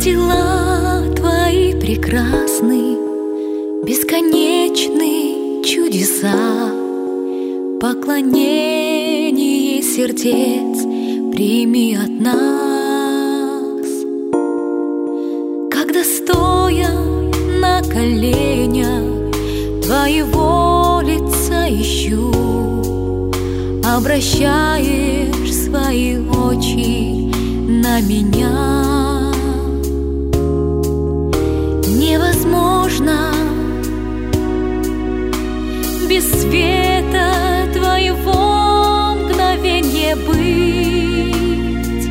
Дела Твои прекрасны, бесконечны чудеса. Поклонение сердец прими от нас. Когда, стоя на коленях, Твоего лица ищу, обращаешь свои очи на меня. Невозможно без света Твоего мгновенье быть.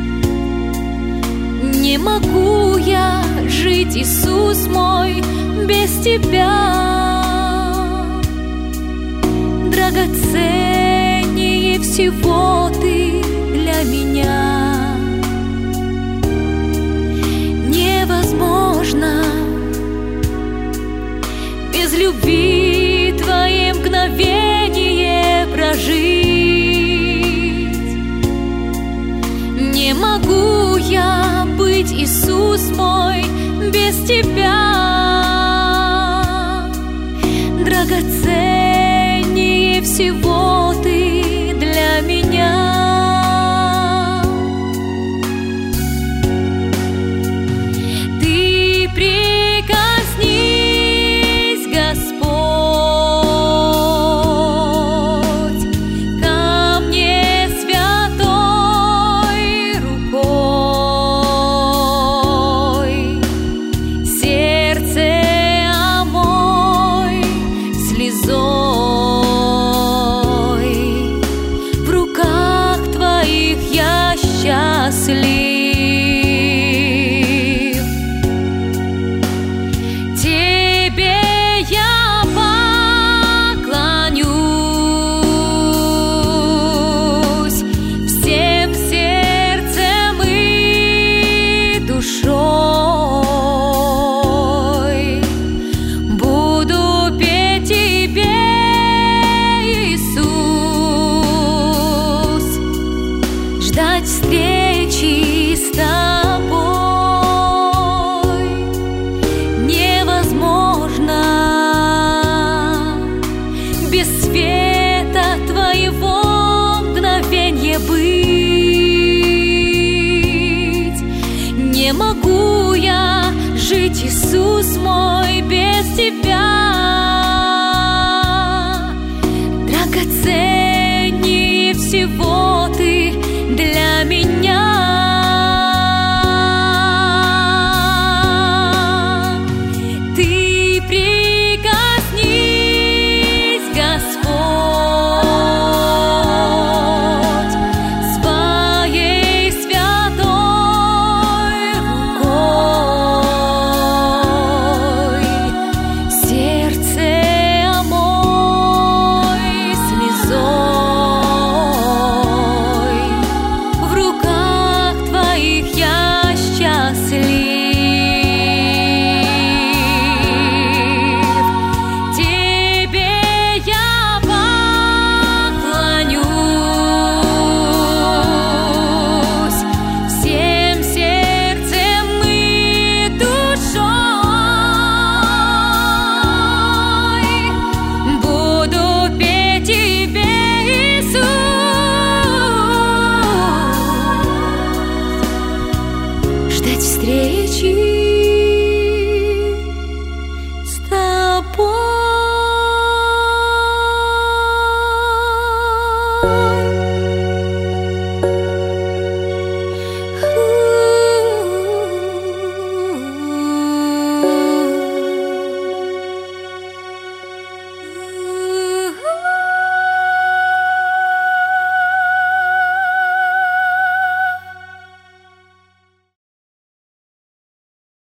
Не могу я жить, Иисус мой, без Тебя. Драгоценнее всего Ты для меня. Невозможно без любви Твоей мгновение прожить. Не могу я быть, Иисус мой, без Тебя. Драгоценнее всего Ты для меня. Счастлив. Тебе я поклонюсь всем сердцем и душой. Буду петь Тебе, Иисус, ждать встречи с Тобой. Невозможно без света Твоего мгновенье быть. Не могу я жить, Иисус мой, без Тебя. Драгоценнее всего